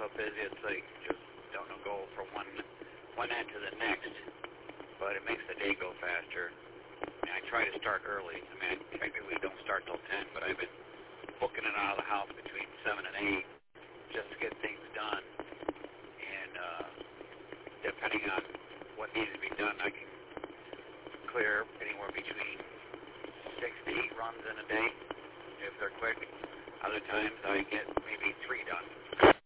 so busy, it's like just don't go from one end to the next. But it makes the day go faster. And I try to start early. I mean, I technically don't start till 10, but I've been booking it out of the house between 7 and 8 just to get things done. And depending on what needs to be done, I can clear anywhere between 6 to 8 runs in a day if they're quick. Other times I get maybe 3 done.